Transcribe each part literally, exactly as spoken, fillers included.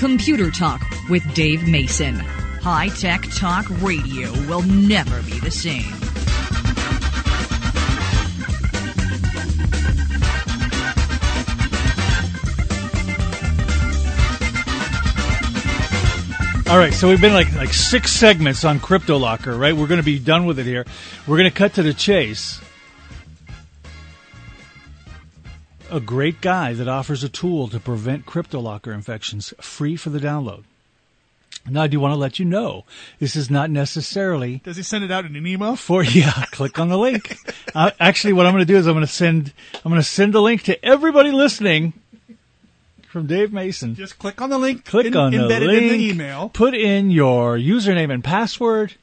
Computer Talk with Dave Mason. High-tech talk radio will never be the same. All right, so we've been like like six segments on CryptoLocker, right? We're going to be done with it here. We're going to cut to the chase. A great guy that offers a tool to prevent CryptoLocker infections, free for the download. Now, I do want to let you know, this is not necessarily... Does he send it out in an email? For yeah, click on the link. uh, actually, what I'm going to do is I'm going to send I'm going to send the link to everybody listening from Dave Mason. Just click on the link. Click in, on the embedded link. in the email. Put in your username and password.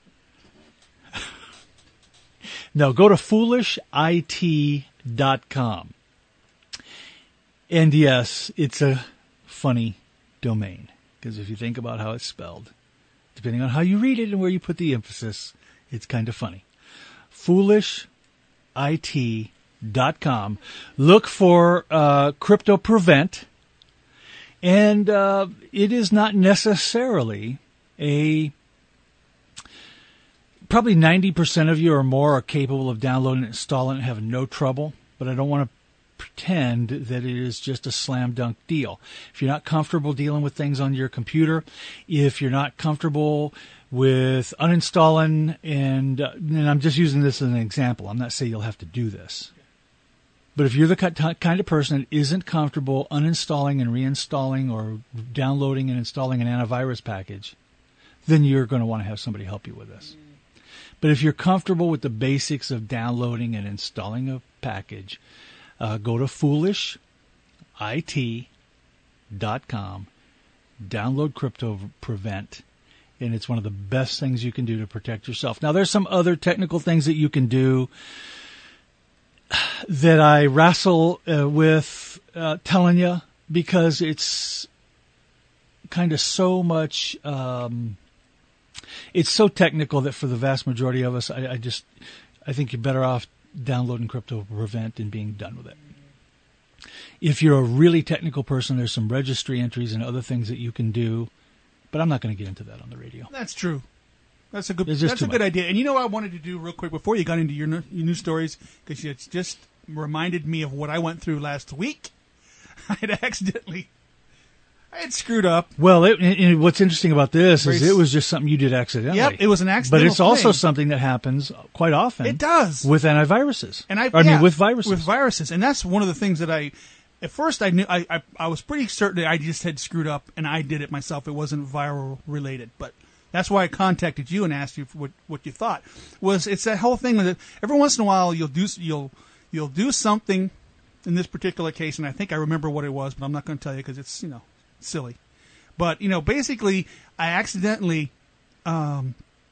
No, go to foolish I T dot com. And yes, it's a funny domain. Because if you think about how it's spelled, depending on how you read it and where you put the emphasis, it's kind of funny. foolish I T dot com. Look for uh, Crypto Prevent. And uh, it is not necessarily a... Probably ninety percent of you or more are capable of downloading and installing it and have no trouble. But I don't want to pretend that it is just a slam dunk deal. If you're not comfortable dealing with things on your computer, if you're not comfortable with uninstalling, and, uh, and I'm just using this as an example. I'm not saying you'll have to do this. But if you're the kind of person that isn't comfortable uninstalling and reinstalling or downloading and installing an antivirus package, then you're going to want to have somebody help you with this. But if you're comfortable with the basics of downloading and installing a package, Uh, go to foolish I T dot com, download Crypto Prevent, and it's one of the best things you can do to protect yourself. Now, there's some other technical things that you can do that I wrestle uh, with uh, telling you, because it's kind of so much, um, it's so technical that for the vast majority of us, I, I just, I think you're better off downloading Crypto Prevent and being done with it. If you're a really technical person, there's some registry entries and other things that you can do, but I'm not going to get into that on the radio. That's true. That's a good. There's That's just a too good much. idea. And you know what I wanted to do real quick before you got into your, your news stories, because it's just reminded me of what I went through last week. I had accidentally, I had screwed up. Well, it, and what's interesting about this Very is it was just something you did accidentally. Yep, it was an But accidental it's also thing. something that happens quite often. It does. With antiviruses. And I, I yeah, mean, with viruses. With viruses. And that's one of the things that I, at first I knew, I, I, I was pretty certain that I just had screwed up and I did it myself. It wasn't viral related. But that's why I contacted you and asked you what, what you thought. Was it's that whole thing that every once in a while you'll do, you'll, you'll do something in this particular case, and I think I remember what it was, but I'm not going to tell you because it's, you know, silly. But, you know, basically, I accidentally um,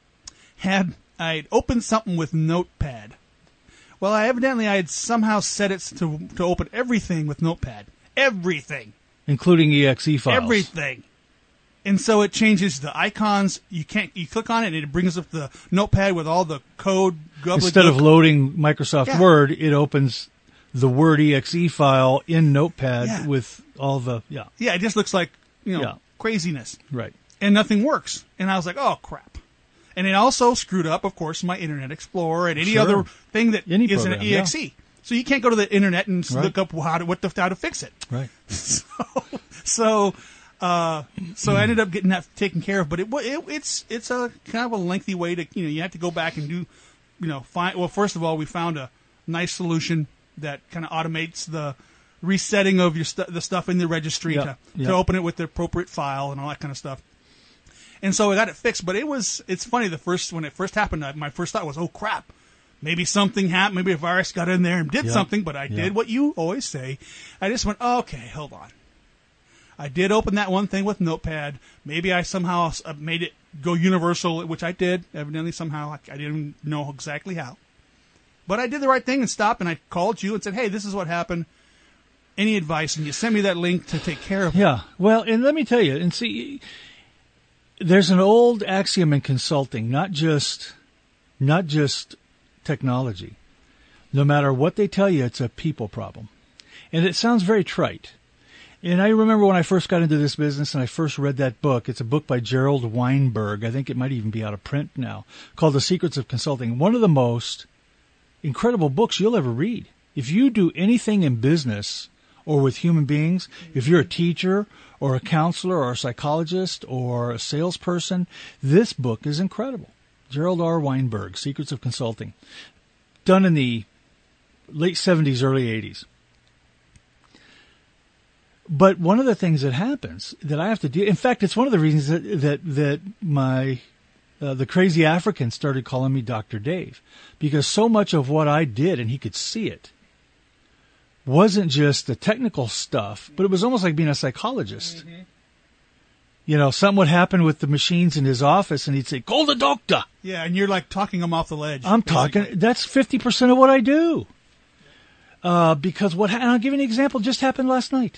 had, I had opened something with Notepad. Well, I evidently, I had somehow set it to to open everything with Notepad. Everything. Including E X E files. Everything. And so it changes the icons. You can't, you click on it and it brings up the Notepad with all the code. Instead of loading Microsoft Yeah. Word, it opens the Word E X E file in Notepad Yeah. with all the, yeah. Yeah, it just looks like, you know, Yeah. craziness. Right. And nothing works. And I was like, oh, crap. And it also screwed up, of course, my Internet Explorer and any Sure. other thing that Any is program, an E X E. So you can't go to the Internet and Right. look up how to, what the, how to fix it. Right. So, so, uh, so I ended up getting that taken care of. But it, it it's it's a kind of a lengthy way to, you know, you have to go back and do, you know, find. Well, first of all, we found a nice solution that kind of automates the resetting of your stu- the stuff in the registry Yep. to, Yep. to open it with the appropriate file and all that kind of stuff. And so I got it fixed, but it was, it's funny, the first, when it first happened, I, my first thought was, oh crap, maybe something happened, maybe a virus got in there and did Yep. something, but I Yep. did what you always say. I just went, okay, hold on. I did open that one thing with Notepad. Maybe I somehow uh, made it go universal, which I did, evidently somehow. I, I didn't know exactly how. But I did the right thing and stopped, and I called you and said, hey, this is what happened. Any advice? And you sent me that link to take care of it. Yeah. Well, and let me tell you, and see, there's an old axiom in consulting, not just, not just technology. No matter what they tell you, it's a people problem. And it sounds very trite. And I remember when I first got into this business and I first read that book. It's a book by Gerald Weinberg. I think it might even be out of print now, called The Secrets of Consulting. One of the most incredible books you'll ever read. If you do anything in business or with human beings, if you're a teacher or a counselor or a psychologist or a salesperson, this book is incredible. Gerald R. Weinberg, Secrets of Consulting, done in the late seventies, early eighties. But one of the things that happens that I have to do, in fact, it's one of the reasons that that, that my uh, the crazy African started calling me Doctor Dave, because so much of what I did, and he could see it, wasn't just the technical stuff, but it was almost like being a psychologist. Mm-hmm. You know, something would happen with the machines in his office, and he'd say, "Call the doctor." Yeah, and you're like talking him off the ledge. I'm talking. Basically. That's fifty percent of what I do. Uh, because what? And I'll give you an example. Just happened last night.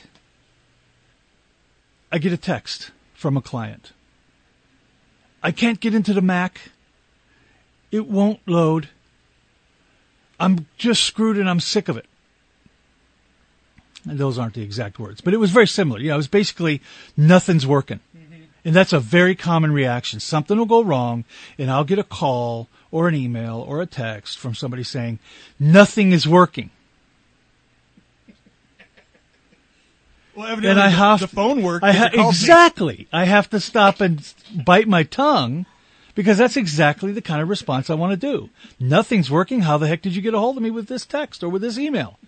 I get a text from a client. I can't get into the Mac. It won't load. I'm just screwed and I'm sick of it. And those aren't the exact words, but it was very similar. Yeah, it was basically nothing's working. Mm-hmm. And that's a very common reaction. Something will go wrong and I'll get a call or an email or a text from somebody saying, nothing is working. Well, evidently and I the, have, the phone worked. I ha- exactly. I have to stop and bite my tongue because that's exactly the kind of response I want to do. Nothing's working. How the heck did you get a hold of me with this text or with this email?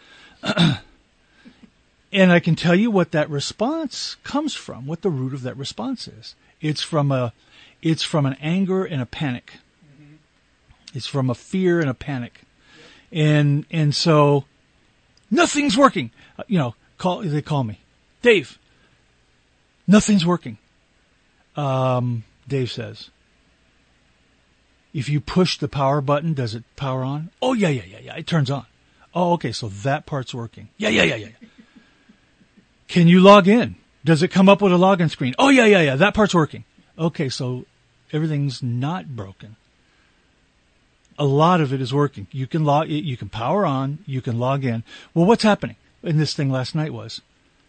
And I can tell you what that response comes from, what the root of that response is. It's from a, it's from an anger and a panic. Mm-hmm. It's from a fear and a panic. Yep. And, and so nothing's working. Uh, you know, Call, they call me, Dave, nothing's working. Um, Dave says, if you push the power button, does it power on? Oh, yeah, yeah, yeah, yeah. It turns on. Oh, okay. So that part's working. Yeah, yeah, yeah, yeah. Can you log in? Does it come up with a login screen? Oh, yeah, yeah, yeah. That part's working. Okay. So everything's not broken. A lot of it is working. You can log, you can power on, you can log in. Well, what's happening? And this thing last night was,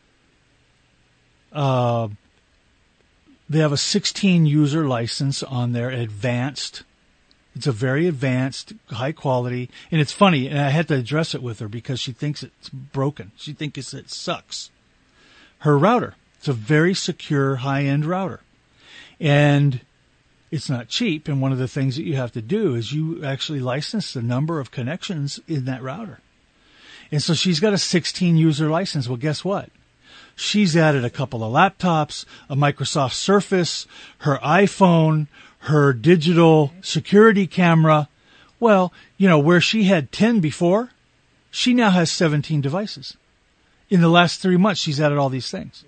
uh, they have a sixteen user license on their advanced. It's a very advanced, high quality, and it's funny. And I had to address it with her because she thinks it's broken. She thinks it sucks. Her router. It's a very secure, high end router, and it's not cheap. And one of the things that you have to do is you actually license the number of connections in that router. And so she's got a sixteen user license. Well, guess what? She's added a couple of laptops, a Microsoft Surface, her iPhone, her digital security camera. Well, you know, where she had ten before, she now has seventeen devices. In the last three months, she's added all these things.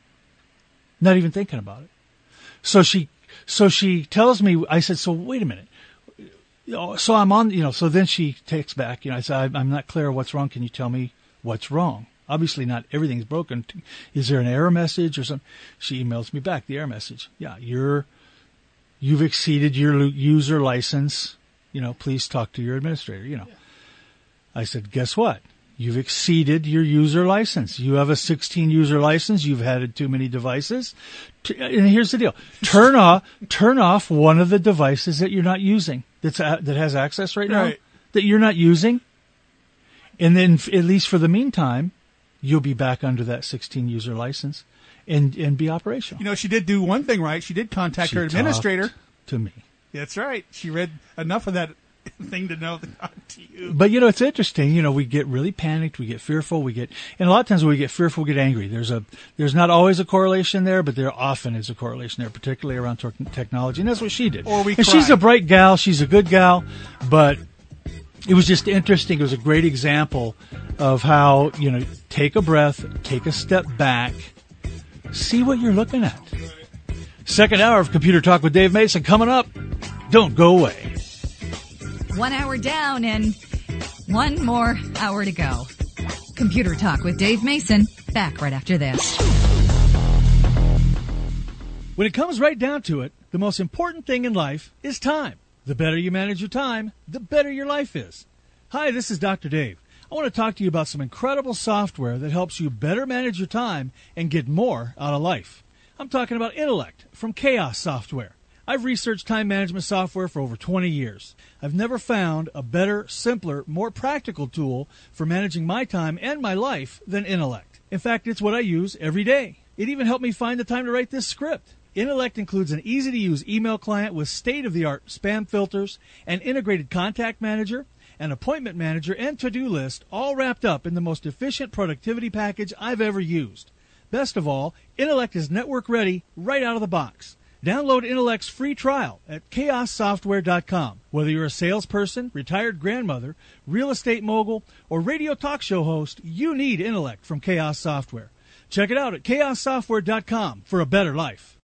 Not even thinking about it. So she, so she tells me, I said, so wait a minute. So I'm on, you know, so then she takes back, you know, I said, I'm not clear what's wrong. Can you tell me what's wrong? Obviously not everything's broken. Is there an error message or something? She emails me back the error message. Yeah, you're, you've exceeded your user license. You know, please talk to your administrator, you know. I said, guess what? You've exceeded your user license. You have a sixteen user license. You've added too many devices. And here's the deal. Turn off, turn off one of the devices that you're not using. That's, uh, that has access right now. Right. That you're not using. And then f- at least for the meantime, you'll be back under that sixteen user license and, and be operational. You know, she did do one thing right. She did contact she her administrator. Talked to me. That's right. She read enough of that thing to know that talk to you. But, you know, it's interesting. You know, we get really panicked. We get fearful. We get, and a lot of times when we get fearful, we get angry. There's a, there's not always a correlation there, but there often is a correlation there, particularly around te- technology. And that's what she did. Or we and cry. She's a bright gal. She's a good gal, but it was just interesting. It was a great example of how, you know, take a breath, take a step back, see what you're looking at. Second hour of Computer Talk with Dave Mason coming up. Don't go away. One hour down and one more hour to go. Computer Talk with Dave Mason. Back right after this. When it comes right down to it, the most important thing in life is time. The better you manage your time, the better your life is. Hi, this is Doctor Dave. I want to talk to you about some incredible software that helps you better manage your time and get more out of life. I'm talking about Intellect from Chaos Software. I've researched time management software for over twenty years. I've never found a better, simpler, more practical tool for managing my time and my life than Intellect. In fact, it's what I use every day. It even helped me find the time to write this script. Intellect includes an easy-to-use email client with state-of-the-art spam filters, an integrated contact manager, an appointment manager, and to-do list, all wrapped up in the most efficient productivity package I've ever used. Best of all, Intellect is network-ready right out of the box. Download Intellect's free trial at chaos software dot com. Whether you're a salesperson, retired grandmother, real estate mogul, or radio talk show host, you need Intellect from Chaos Software. Check it out at chaos software dot com for a better life.